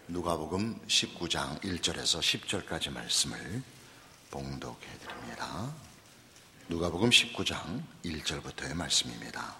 누가복음 19장 1절에서 10절까지 말씀을 봉독해 드립니다. 누가복음 19장 1절부터의 말씀입니다.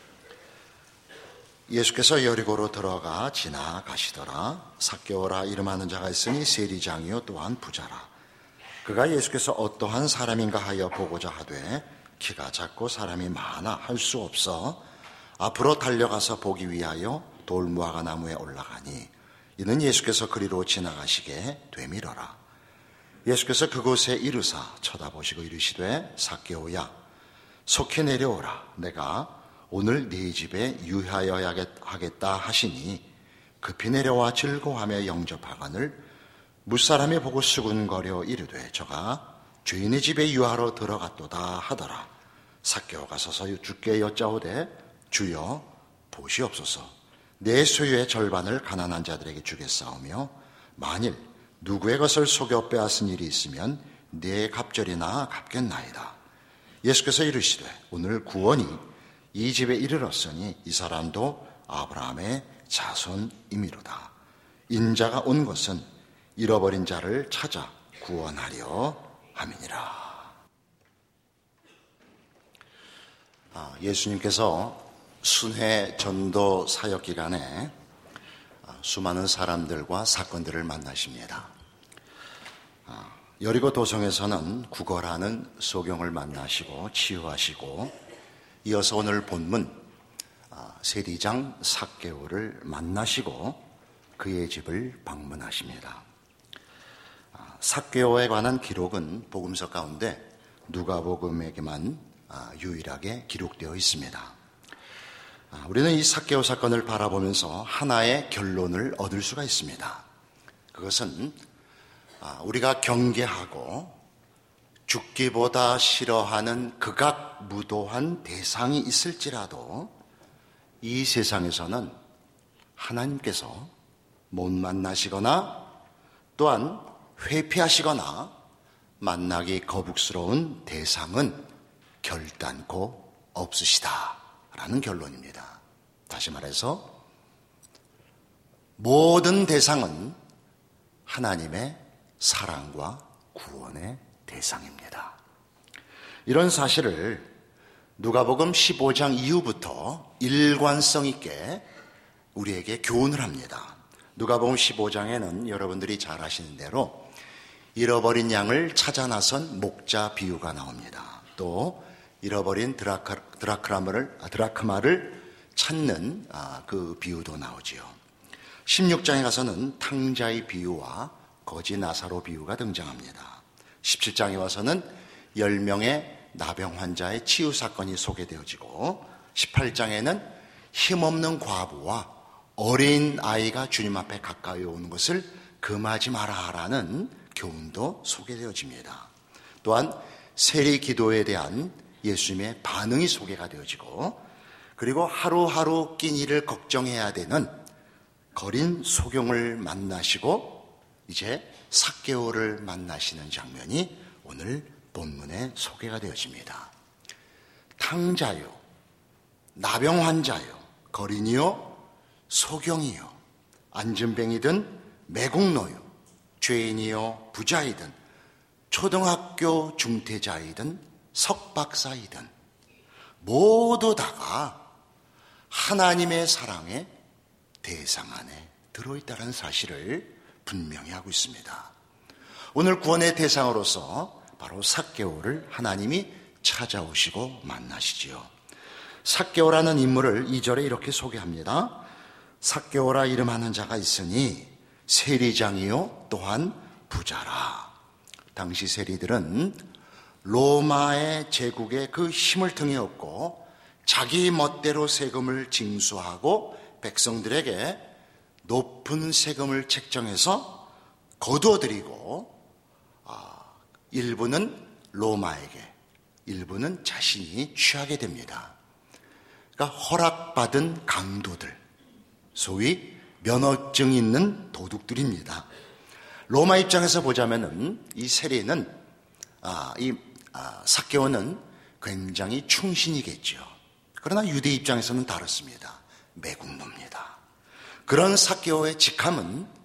예수께서 여리고로 들어가 지나가시더라. 삭개오라 이름하는 자가 있으니 세리장이요 또한 부자라. 그가 예수께서 어떠한 사람인가 하여 보고자 하되 키가 작고 사람이 많아 할 수 없어 앞으로 달려가서 보기 위하여 돌무화과 나무에 올라가니 이는 예수께서 그리로 지나가시게 되밀어라. 예수께서 그곳에 이르사 쳐다보시고 이르시되 삭개오야 속히 내려오라. 내가 오늘 네 집에 유하여야 하겠다 하시니 급히 내려와 즐거워하며 영접하거늘 무사람이 보고 수군거려 이르되 저가 주인의 집에 유하러 들어갔도다 하더라. 삭개오가 서서 주께 여짜오되 주여 보시옵소서. 내 소유의 절반을 가난한 자들에게 주겠사오며 만일 누구의 것을 속여 빼앗은 일이 있으면 내 갑절이나 갚겠나이다. 예수께서 이르시되 오늘 구원이 이 집에 이르렀으니 이 사람도 아브라함의 자손이미로다. 인자가 온 것은 잃어버린 자를 찾아 구원하려 함이니라. 예수님께서 순회 전도 사역 기간에 수많은 사람들과 사건들을 만나십니다. 여리고 도성에서는 구걸하는 소경을 만나시고 치유하시고 이어서 오늘 본문 세리장 삭개오를 만나시고 그의 집을 방문하십니다. 삭개오에 관한 기록은 복음서 가운데 누가복음에게만 유일하게 기록되어 있습니다. 우리는 이 삭개오 사건을 바라보면서 하나의 결론을 얻을 수가 있습니다. 그것은 우리가 경계하고 죽기보다 싫어하는 극악무도한 대상이 있을지라도 이 세상에서는 하나님께서 못 만나시거나 또한 회피하시거나 만나기 거북스러운 대상은 결단코 없으시다라는 결론입니다. 다시 말해서 모든 대상은 하나님의 사랑과 구원의 대상입니다. 이런 사실을 누가복음 15장 이후부터 일관성 있게 우리에게 교훈을 합니다. 누가복음 15장에는 여러분들이 잘 아시는 대로 잃어버린 양을 찾아 나선 목자 비유가 나옵니다. 또 잃어버린 드라크마를 찾는 그 비유도 나오지요. 16장에 가서는 탕자의 비유와 거지 나사로 비유가 등장합니다. 17장에 와서는 10명의 나병 환자의 치유 사건이 소개되어지고 18장에는 힘없는 과부와 어린 아이가 주님 앞에 가까이 오는 것을 금하지 마라라는 교훈도 소개되어집니다. 또한 세리 기도에 대한 예수님의 반응이 소개가 되어지고 그리고 하루하루 끼니를 걱정해야 되는 거린 소경을 만나시고 이제 삭개오를 만나시는 장면이 오늘 본문에 소개가 되어집니다. 탕자요, 나병 환자요, 거린이요, 소경이요, 안진뱅이든 매국노요, 죄인이요, 부자이든 초등학교 중퇴자이든 석박사이든 모두 다가 하나님의 사랑의 대상 안에 들어있다는 사실을 분명히 하고 있습니다. 오늘 구원의 대상으로서 바로 삭개오를 하나님이 찾아오시고 만나시지요. 삭개오라는 인물을 2절에 이렇게 소개합니다. 삭개오라 이름하는 자가 있으니 세리장이요 또한 부자라. 당시 세리들은 로마의 제국에 그 힘을 등에 업고 자기 멋대로 세금을 징수하고 백성들에게 높은 세금을 책정해서 거두어들이고 일부는 로마에게 일부는 자신이 취하게 됩니다. 그러니까 허락받은 강도들, 소위 면허증 있는 도둑들입니다. 로마 입장에서 보자면은 이 세리는 삭개오는 굉장히 충신이겠죠. 그러나 유대 입장에서는 다릅니다. 매국노입니다. 그런 삭개오의 직함은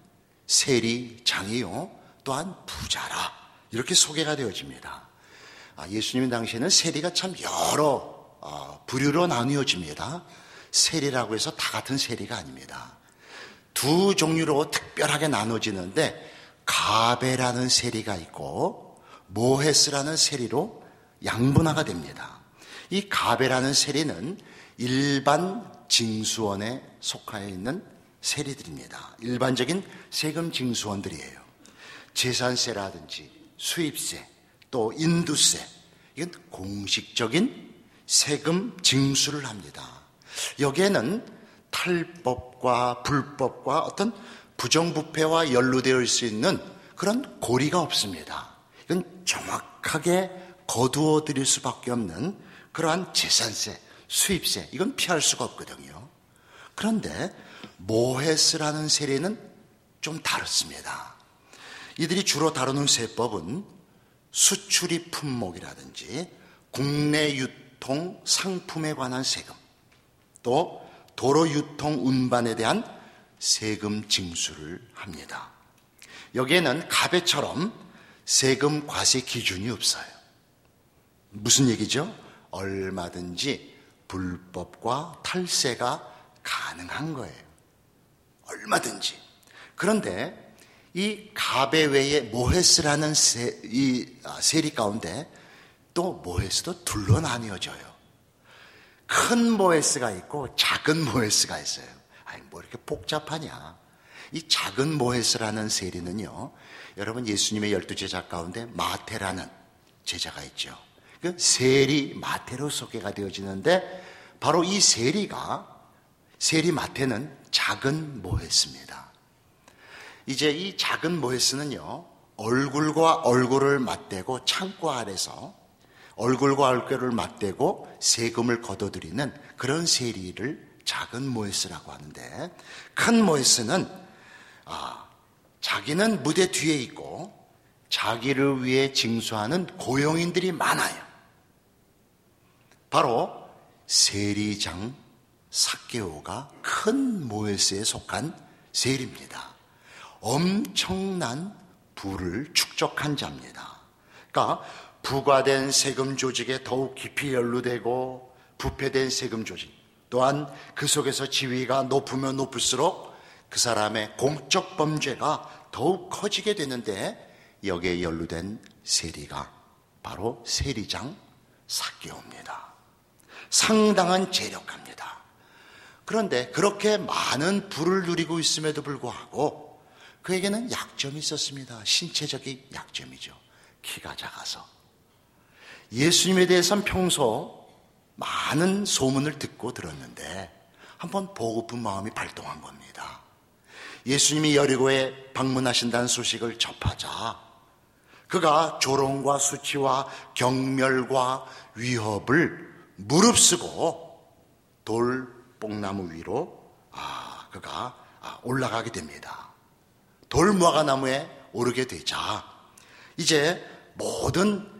세리장이요 또한 부자라, 이렇게 소개가 되어집니다. 예수님 당시에는 세리가 참 여러 부류로 나뉘어집니다. 세리라고 해서 다 같은 세리가 아닙니다. 두 종류로 특별하게 나눠지는데, 가베라는 세리가 있고 모헤스라는 세리로 양분화가 됩니다. 이 가베라는 세리는 일반 징수원에 속하여 있는 세리들입니다. 일반적인 세금 징수원들이에요. 재산세라든지 수입세, 또 인두세, 이건 공식적인 세금 징수를 합니다. 여기에는 탈법과 불법과 어떤 부정부패와 연루되어 있을 수 있는 그런 고리가 없습니다. 이건 정확하게 거두어 드릴 수밖에 없는 그러한 재산세, 수입세, 이건 피할 수가 없거든요. 그런데 모헤스라는 세리는 좀 다릅니다. 이들이 주로 다루는 세법은 수출입 품목이라든지 국내 유통 상품에 관한 세금, 또 도로 유통 운반에 대한 세금 징수를 합니다. 여기에는 가베처럼 세금 과세 기준이 없어요. 무슨 얘기죠? 얼마든지 불법과 탈세가 가능한 거예요. 얼마든지. 그런데 이 가베 외에 모헤스라는 세리 가운데 또 모헤스도 둘로 나뉘어져요. 큰 모헤스가 있고 작은 모헤스가 있어요. 아니, 뭐 이렇게 복잡하냐. 이 작은 모헤스라는 세리는요, 여러분 예수님의 12제자 가운데 마테라는 제자가 있죠. 그 세리 마테로 소개가 되어지는데, 바로 이 세리 마테는 작은 모헤스입니다. 이제 이 작은 모헤스는요, 얼굴과 얼굴을 맞대고 창고 아래서 얼굴과 얼굴을 맞대고 세금을 거둬들이는 그런 세리를 작은 모헤스라고 하는데, 큰 모헤스는 자기는 무대 뒤에 있고 자기를 위해 징수하는 고용인들이 많아요. 바로 세리장 삭개오가 큰 모헤스에 속한 세리입니다. 엄청난 부를 축적한 자입니다. 그러니까 부과된 세금 조직에 더욱 깊이 연루되고 부패된 세금 조직, 또한 그 속에서 지위가 높으면 높을수록 그 사람의 공적 범죄가 더욱 커지게 되는데, 여기에 연루된 세리가 바로 세리장 삭개오입니다. 상당한 재력합니다. 그런데 그렇게 많은 부를 누리고 있음에도 불구하고 그에게는 약점이 있었습니다. 신체적인 약점이죠. 키가 작아서. 예수님에 대해서는 평소 많은 소문을 듣고 들었는데 한번 보고픈 마음이 발동한 겁니다. 예수님이 여리고에 방문하신다는 소식을 접하자 그가 조롱과 수치와 경멸과 위협을 무릅쓰고 돌뽕나무 위로 그가 올라가게 됩니다. 돌무화과나무에 오르게 되자 이제 모든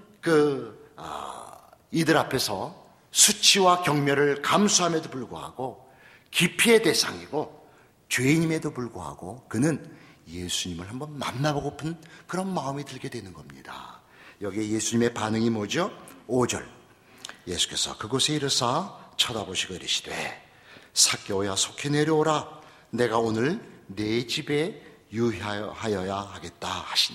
이들 앞에서 수치와 경멸을 감수함에도 불구하고 기피의 대상이고 죄인임에도 불구하고 그는 예수님을 한번 만나보고픈 그런 마음이 들게 되는 겁니다. 여기에 예수님의 반응이 뭐죠? 5절. 예수께서 그곳에 이르사 쳐다보시고 이르시되 삭개오야 속히 내려오라. 내가 오늘 네 집에 유하여야 하겠다 하시니.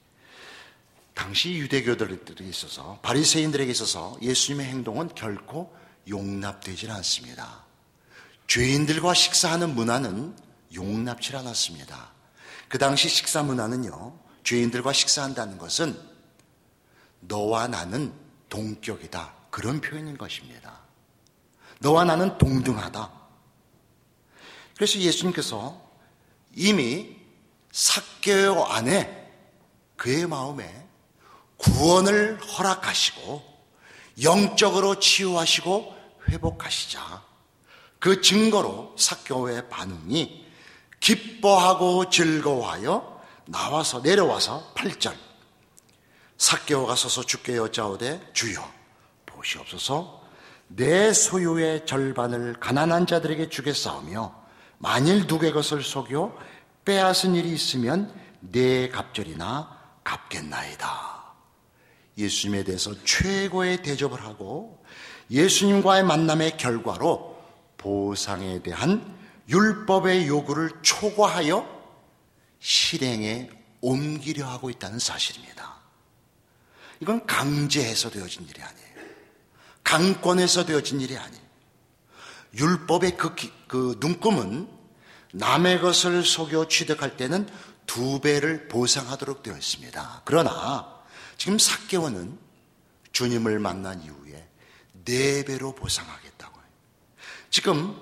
당시 유대교들에게 있어서, 바리새인들에게 있어서 예수님의 행동은 결코 용납되질 않습니다. 죄인들과 식사하는 문화는 용납치 않았습니다. 그 당시 식사 문화는요, 죄인들과 식사한다는 것은 너와 나는 동격이다, 그런 표현인 것입니다. 너와 나는 동등하다. 그래서 예수님께서 이미 삭개오 안에 그의 마음에 구원을 허락하시고 영적으로 치유하시고 회복하시자 그 증거로 삭개오의 반응이 기뻐하고 즐거워하여 내려와서 8절. 삭개오가 서서 주께 여짜오되 주여 보시옵소서, 내 소유의 절반을 가난한 자들에게 주겠사오며 만일 누구의 것을 속여 빼앗은 일이 있으면 네 갑절이나 갚겠나이다. 예수님에 대해서 최고의 대접을 하고 예수님과의 만남의 결과로 보상에 대한 율법의 요구를 초과하여 실행에 옮기려 하고 있다는 사실입니다. 이건 강제해서 되어진 일이 아니에요. 강권해서 되어진 일이 아니에요. 율법의 그 눈금은 남의 것을 속여 취득할 때는 2배를 보상하도록 되어 있습니다. 그러나 지금 삭개오는 주님을 만난 이후에 4배로 보상하겠다고요. 지금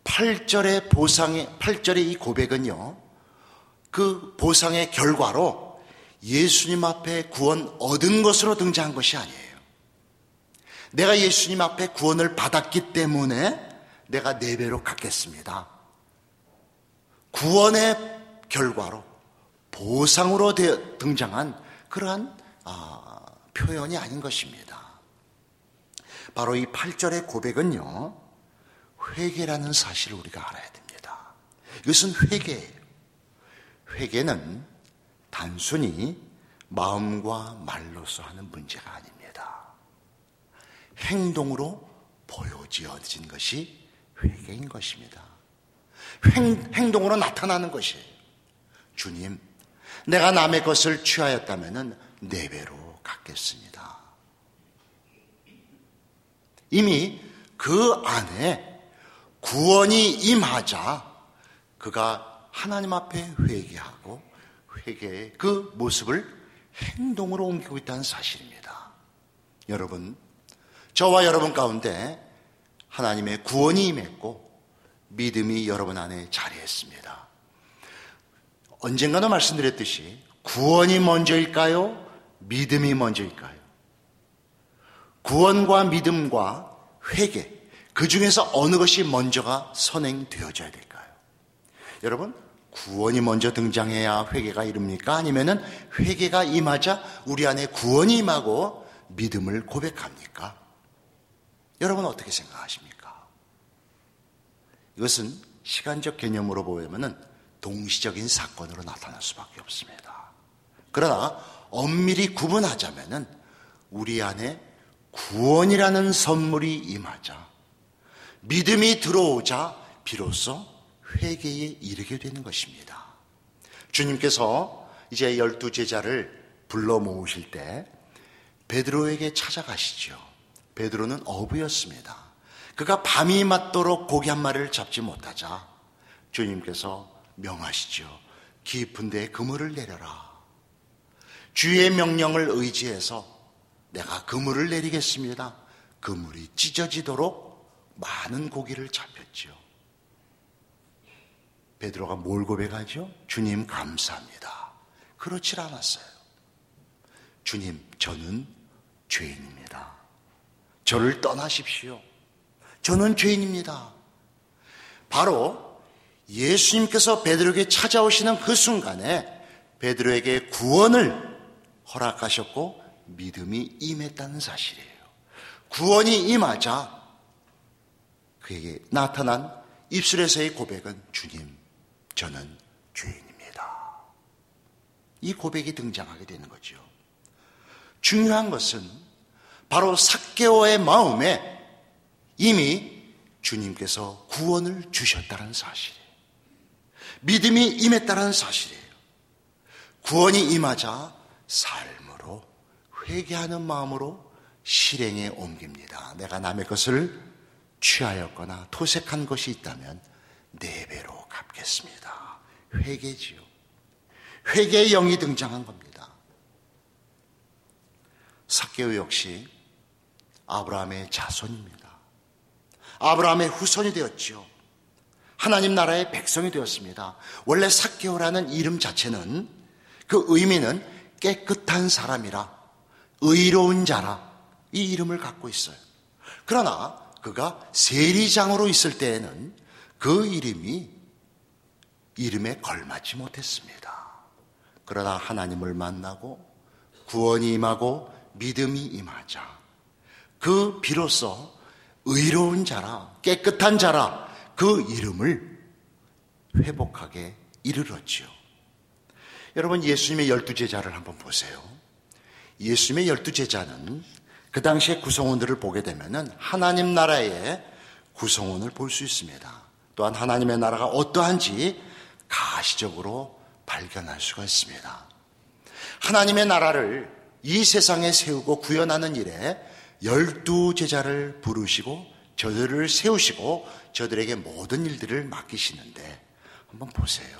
8절의 이 고백은요, 그 보상의 결과로 예수님 앞에 구원 얻은 것으로 등장한 것이 아니에요. 내가 예수님 앞에 구원을 받았기 때문에 내가 4배로 갚겠습니다. 구원의 결과로 보상으로 등장한 그러한 표현이 아닌 것입니다. 바로 이 8절의 고백은요, 회개라는 사실을 우리가 알아야 됩니다. 이것은 회개예요. 회개는 단순히 마음과 말로서 하는 문제가 아닙니다. 행동으로 보여지어진 것이 회개인 것입니다. 행동으로 나타나는 것이에요. 주님, 내가 남의 것을 취하였다면 4배로 갚겠습니다. 이미 그 안에 구원이 임하자 그가 하나님 앞에 회개하고 회개의 그 모습을 행동으로 옮기고 있다는 사실입니다. 여러분, 저와 여러분 가운데 하나님의 구원이 임했고 믿음이 여러분 안에 자리했습니다. 언젠가도 말씀드렸듯이 구원이 먼저일까요? 믿음이 먼저일까요? 구원과 믿음과 회개, 그 중에서 어느 것이 먼저가 선행되어져야 될까요? 여러분, 구원이 먼저 등장해야 회개가 이룹니까? 아니면은 회개가 임하자 우리 안에 구원이 임하고 믿음을 고백합니까? 여러분 어떻게 생각하십니까? 이것은 시간적 개념으로 보면은 동시적인 사건으로 나타날 수밖에 없습니다. 그러나 엄밀히 구분하자면은 우리 안에 구원이라는 선물이 임하자 믿음이 들어오자 비로소 회개에 이르게 되는 것입니다. 주님께서 이제 12제자를 불러 모으실 때 베드로에게 찾아가시죠. 베드로는 어부였습니다. 그가 밤이 맞도록 고기 한 마리를 잡지 못하자 주님께서 명하시죠. 깊은 데에 그물을 내려라. 주의 명령을 의지해서 내가 그물을 내리겠습니다. 그물이 찢어지도록 많은 고기를 잡혔죠. 베드로가 뭘 고백하죠? 주님 감사합니다. 그렇지 않았어요. 주님, 저는 죄인입니다. 저를 떠나십시오. 저는 죄인입니다. 바로 예수님께서 베드로에게 찾아오시는 그 순간에 베드로에게 구원을 허락하셨고 믿음이 임했다는 사실이에요. 구원이 임하자 그에게 나타난 입술에서의 고백은 주님, 저는 죄인입니다. 이 고백이 등장하게 되는 거죠. 중요한 것은 바로 삭개오의 마음에 이미 주님께서 구원을 주셨다는 사실이에요. 믿음이 임했다는 사실이에요. 구원이 임하자 삶으로 회개하는 마음으로 실행에 옮깁니다. 내가 남의 것을 취하였거나 토색한 것이 있다면 4배로 갚겠습니다. 회개지요. 회개의 영이 등장한 겁니다. 삭개오 역시 아브라함의 자손입니다. 아브라함의 후손이 되었지요. 하나님 나라의 백성이 되었습니다. 원래 삭개오라는 이름 자체는 그 의미는 깨끗한 사람이라, 의로운 자라, 이 이름을 갖고 있어요. 그러나 그가 세리장으로 있을 때에는 그 이름에 걸맞지 못했습니다. 그러나 하나님을 만나고 구원이 임하고 믿음이 임하자 그 비로소 의로운 자라, 깨끗한 자라 그 이름을 회복하게 이르렀지요. 여러분, 예수님의 12제자를 한번 보세요. 예수님의 12제자는 그 당시의 구성원들을 보게 되면 하나님 나라의 구성원을 볼 수 있습니다. 또한 하나님의 나라가 어떠한지 가시적으로 발견할 수가 있습니다. 하나님의 나라를 이 세상에 세우고 구현하는 일에 12제자를 부르시고 저들을 세우시고 저들에게 모든 일들을 맡기시는데 한번 보세요.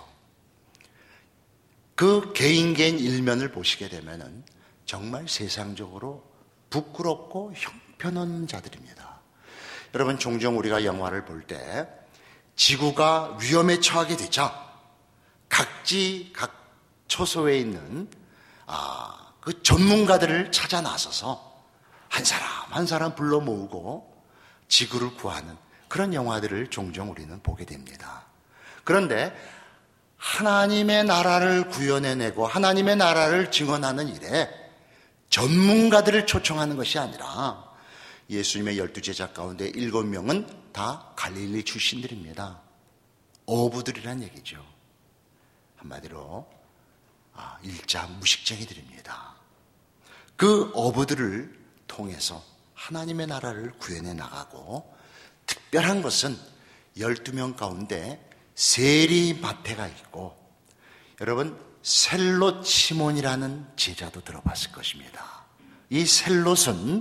그 개인 일면을 보시게 되면 정말 세상적으로 부끄럽고 형편없는 자들입니다. 여러분, 종종 우리가 영화를 볼 때 지구가 위험에 처하게 되자 각 초소에 있는 그 전문가들을 찾아 나서서 한 사람 불러 모으고 지구를 구하는 그런 영화들을 종종 우리는 보게 됩니다. 그런데 하나님의 나라를 구현해내고 하나님의 나라를 증언하는 일에 전문가들을 초청하는 것이 아니라 예수님의 12제자 가운데 7명은 다 갈릴리 출신들입니다. 어부들이란 얘기죠. 한마디로 일자 무식쟁이들입니다. 그 어부들을 통해서 하나님의 나라를 구현해 나가고, 특별한 것은 12명 가운데 세리마태가 있고, 여러분 셀롯 시몬이라는 제자도 들어봤을 것입니다. 이 셀롯은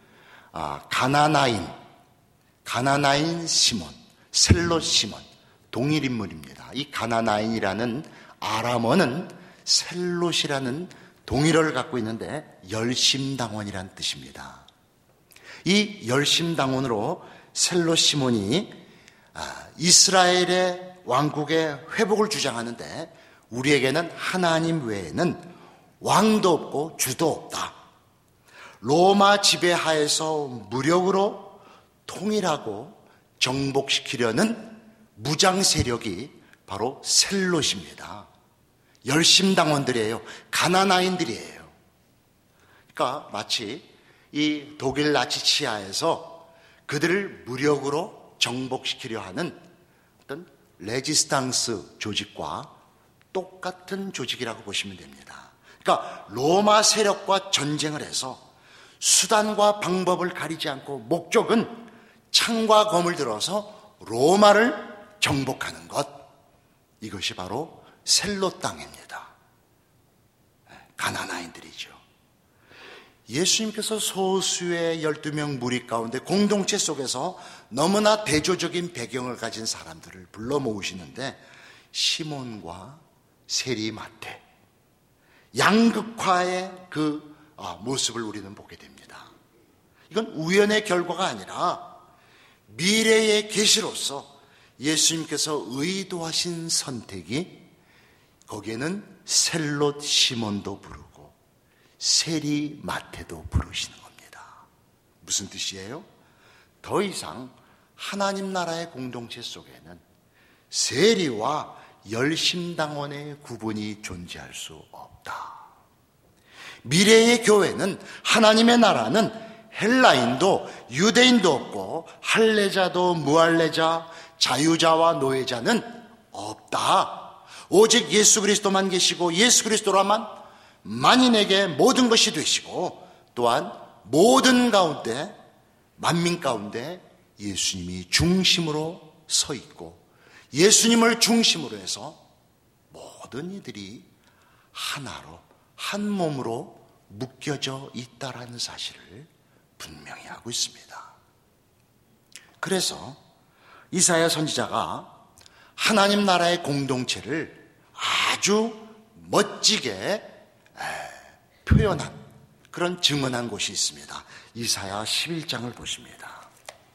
가나나인 시몬, 셀롯 시몬 동일 인물입니다. 이 가나나인이라는 아람어는 셀롯이라는 동일어를 갖고 있는데 열심당원이라는 뜻입니다. 이 열심당원으로 셀롯 시몬이 이스라엘의 왕국의 회복을 주장하는데, 우리에게는 하나님 외에는 왕도 없고 주도 없다. 로마 지배하에서 무력으로 통일하고 정복시키려는 무장 세력이 바로 셀롯입니다. 열심당원들이에요. 가나나인들이에요. 그러니까 마치 이 독일 나치 치하에서 그들을 무력으로 정복시키려 하는 어떤 레지스탕스 조직과 똑같은 조직이라고 보시면 됩니다. 그러니까 로마 세력과 전쟁을 해서 수단과 방법을 가리지 않고 목적은 창과 검을 들어서 로마를 정복하는 것, 이것이 바로 셀롯 땅입니다. 가나나인들이죠. 예수님께서 소수의 12명 무리 가운데 공동체 속에서 너무나 대조적인 배경을 가진 사람들을 불러 모으시는데, 시몬과 세리마태, 양극화의 그 모습을 우리는 보게 됩니다. 이건 우연의 결과가 아니라 미래의 계시로서 예수님께서 의도하신 선택이, 거기에는 셀롯 시몬도 부르고 세리마태도 부르시는 겁니다. 무슨 뜻이에요? 더 이상 하나님 나라의 공동체 속에는 세리와 열심당원의 구분이 존재할 수 없다. 미래의 교회는, 하나님의 나라는 헬라인도 유대인도 없고 할례자도 무할례자, 자유자와 노예자는 없다. 오직 예수 그리스도만 계시고 예수 그리스도라만 만인에게 모든 것이 되시고, 또한 모든 가운데, 만민 가운데 예수님이 중심으로 서 있고, 예수님을 중심으로 해서 모든 이들이 하나로, 한 몸으로 묶여져 있다라는 사실을 분명히 하고 있습니다. 그래서 이사야 선지자가 하나님 나라의 공동체를 아주 멋지게 표현한, 그런 증언한 곳이 있습니다. 이사야 11장을 보십니다.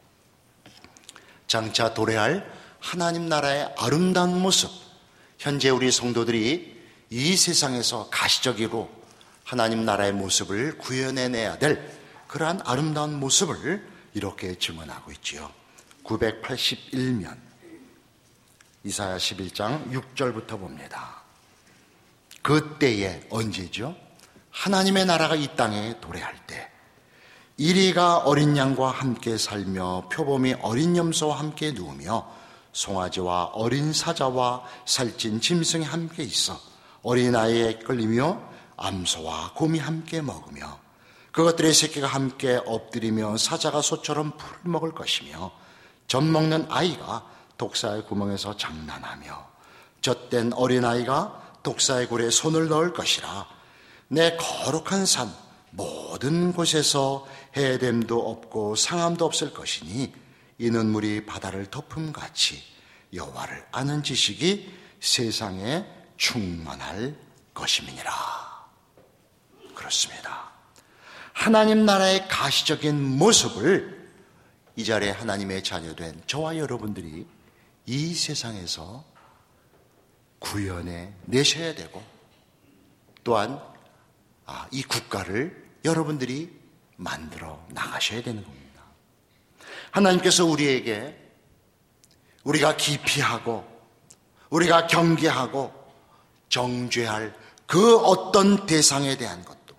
장차 도래할 하나님 나라의 아름다운 모습, 현재 우리 성도들이 이 세상에서 가시적으로 하나님 나라의 모습을 구현해내야 될 그러한 아름다운 모습을 이렇게 증언하고 있지요. 981면 이사야 11장 6절부터 봅니다. 그때에, 언제죠? 하나님의 나라가 이 땅에 도래할 때, 이리가 어린 양과 함께 살며 표범이 어린 염소와 함께 누우며 송아지와 어린 사자와 살찐 짐승이 함께 있어 어린아이에 끌리며 암소와 곰이 함께 먹으며 그것들의 새끼가 함께 엎드리며 사자가 소처럼 풀을 먹을 것이며 젖 먹는 아이가 독사의 구멍에서 장난하며 젖된 어린아이가 독사의 굴에 손을 넣을 것이라. 내 거룩한 산 모든 곳에서 해됨도 없고 상함도 없을 것이니 이 눈물이 바다를 덮음같이 여호와를 아는 지식이 세상에 충만할 것임이니라. 그렇습니다. 하나님 나라의 가시적인 모습을 이 자리에 하나님의 자녀된 저와 여러분들이 이 세상에서 구현해 내셔야 되고 또한 이 국가를 여러분들이 만들어 나가셔야 되는 겁니다. 하나님께서 우리에게 우리가 기피하고 우리가 경계하고 정죄할 그 어떤 대상에 대한 것도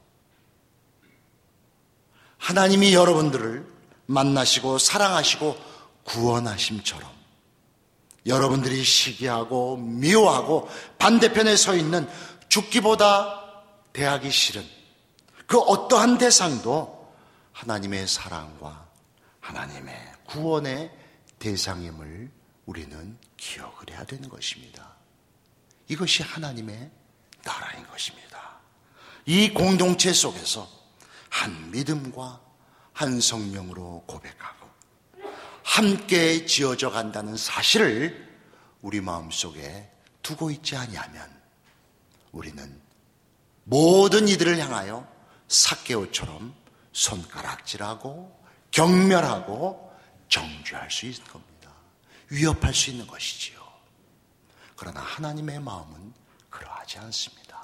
하나님이 여러분들을 만나시고 사랑하시고 구원하심처럼 여러분들이 시기하고 미워하고 반대편에 서 있는 죽기보다 대하기 싫은 그 어떠한 대상도 하나님의 사랑과 하나님의 구원의 대상임을 우리는 기억을 해야 되는 것입니다. 이것이 하나님의 나라인 것입니다. 이 공동체 속에서 한 믿음과 한 성령으로 고백하고 함께 지어져 간다는 사실을 우리 마음속에 두고 있지 아니하면 우리는 모든 이들을 향하여 삭개오처럼 손가락질하고 경멸하고 정죄할 수 있는 겁니다. 위협할 수 있는 것이지요. 그러나 하나님의 마음은 그러하지 않습니다.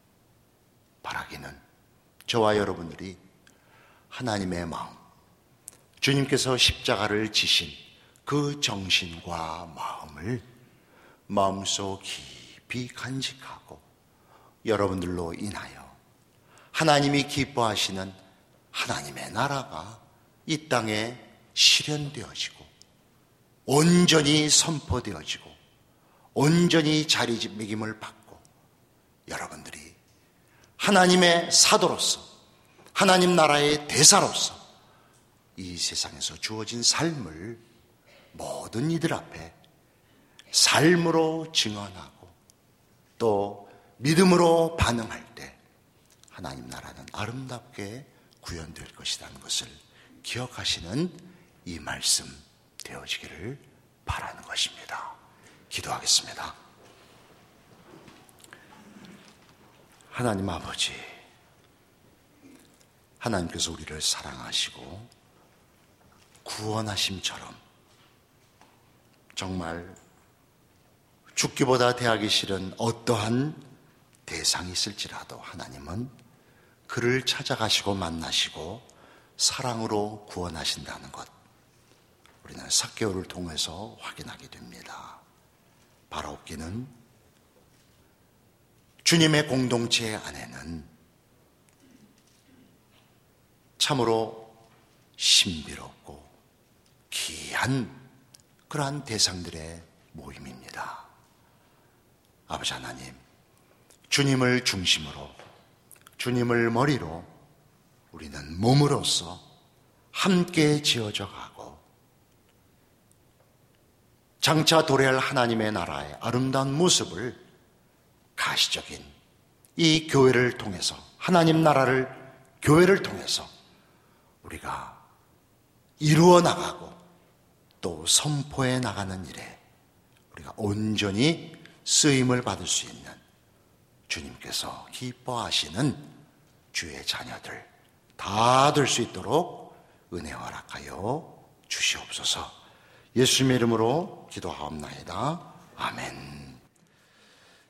바라기는 저와 여러분들이 하나님의 마음, 주님께서 십자가를 지신 그 정신과 마음을 마음속 깊이 간직하고 여러분들로 인하여 하나님이 기뻐하시는 하나님의 나라가 이 땅에 실현되어지고 온전히 선포되어지고 온전히 자리매김을 받고 여러분들이 하나님의 사도로서 하나님 나라의 대사로서 이 세상에서 주어진 삶을 모든 이들 앞에 삶으로 증언하고 또 믿음으로 반응할 때 하나님 나라는 아름답게 구현될 것이라는 것을 기억하시는 이 말씀 되어지기를 바라는 것입니다. 기도하겠습니다. 하나님 아버지, 하나님께서 우리를 사랑하시고 구원하심처럼 정말 죽기보다 대하기 싫은 어떠한 대상이 있을지라도 하나님은 그를 찾아가시고 만나시고 사랑으로 구원하신다는 것 우리는 삭개오를 통해서 확인하게 됩니다. 바라옵기는 주님의 공동체 안에는 참으로 신비롭고 귀한 그러한 대상들의 모임입니다. 아버지 하나님, 주님을 중심으로 주님을 머리로 우리는 몸으로서 함께 지어져 가고 장차 도래할 하나님의 나라의 아름다운 모습을 가시적인 이 교회를 통해서 하나님 나라를 교회를 통해서 우리가 이루어 나가고 또 선포해 나가는 일에 우리가 온전히 쓰임을 받을 수 있는 주님께서 기뻐하시는 주의 자녀들 다 될 수 있도록 은혜 허락하여 주시옵소서. 예수님의 이름으로 기도하옵나이다. 아멘.